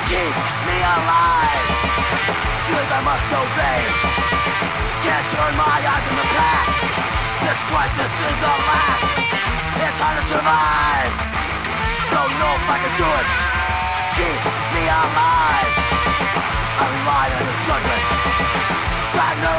keep me alive. Feelings I must obey. Can't turn my eyes from the past. This crisis is the last. It's hard to survive. Don't know if I can do it. Keep me alive. I rely on your judgment. Ragnar